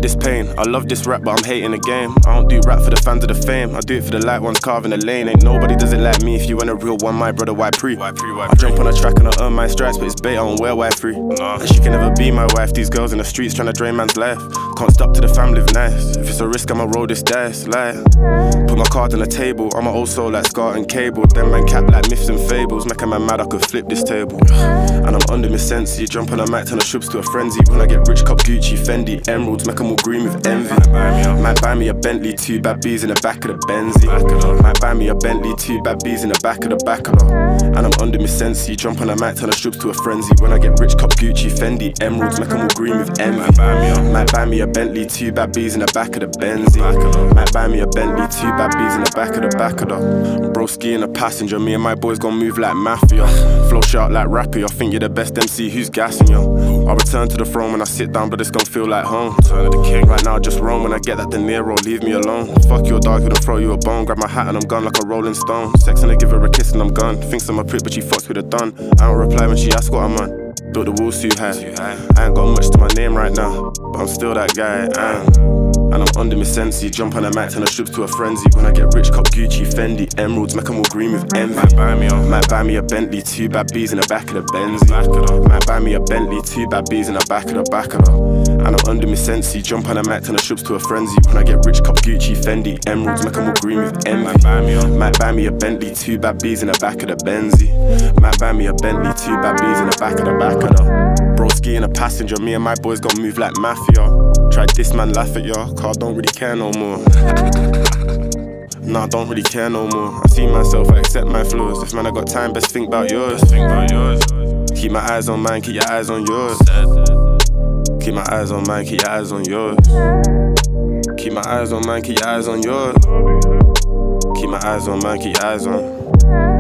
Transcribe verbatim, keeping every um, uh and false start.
this pain. I love this rap, but I'm hating the game. I don't do rap for the fans of the fame. I do it for the light ones carving the lane. Ain't nobody does it like me. If you want a real one, my brother, why pre? Why pre? Why pre? I jump on a track and I earn my stripes, but it's bait, I don't wear wife free. Nah. And she can never be my wife. These girls in the streets trying to drain man's life. Can't stop to the fam live nice. If it's a risk, I'ma roll this dice. Like, put my card on the table. I'm an old soul like Scar and Cable. Them man cap like myths and fables. Make a man mad, I could flip this table. And I'm under my sensi. Jump on a mic, turn the shoops to a frenzy. When I get rich, cop Gucci, Fendi, emeralds, make them all green with envy. Might buy me a Bentley, two bad bees in the back of the Benzie. Might buy me a Bentley, two bad bees in the back of the back of the. And I'm under my sensi. Jump on a mic, turn the shoops to a frenzy. When I get rich, cop Gucci, Fendi, emeralds, make them all green with envy. Might buy me a Bentley, two bad bees in the back of the Benzie. Might buy me a Bentley, two bad bees in the back of the back of the. Broski in the passenger, me and my boys gon' move like mafia. Flow sharp like rapper, I think you're the best M C, who's gassing you? I return to the throne when I sit down, but it's gon' feel like home. Turn to the king, right now just roam. When I get that De Niro, leave me alone. Fuck your dog, who'd throw you a bone. Grab my hat and I'm gone like a rolling stone. Sex and I give her a kiss and I'm gone. Thinks I'm a prick, but she fucks with a done. I don't reply when she asks what I'm on. Built the walls too high. I ain't got much to my name right now, but I'm still that guy. And, and I'm under my sensi. Jump on a mic, turn the strips to a frenzy. When I get rich, cop Gucci, Fendi, emeralds, make them all green with envy. Might buy me a, might buy me a Bentley, two bad bees in the back of the Benzie. Might buy me a Bentley, two bad bees in the back of the back of the. And I'm under my sensi. Jump on a mic, turn the strips to a frenzy. When I get rich, cop Gucci, Fendi, emeralds, make them all green with envy. Might buy me a, might buy me a Bentley, two bad bees in the back of the Benzie. Might buy me a Bentley, two bad bees in the back of the back of the. Broski in a passenger, me and my boys gon' move like mafia. Tried this man laugh at ya, cause I don't really care no more. Nah, I don't really care no more. I see myself, I accept my flaws. If man I got time, best think about yours. Think about yours. Keep my eyes on mine, keep your eyes on yours. Keep my eyes on mine, keep your eyes on yours. Keep my eyes on mine, keep your eyes on yours. Keep my eyes on mine, keep your eyes on.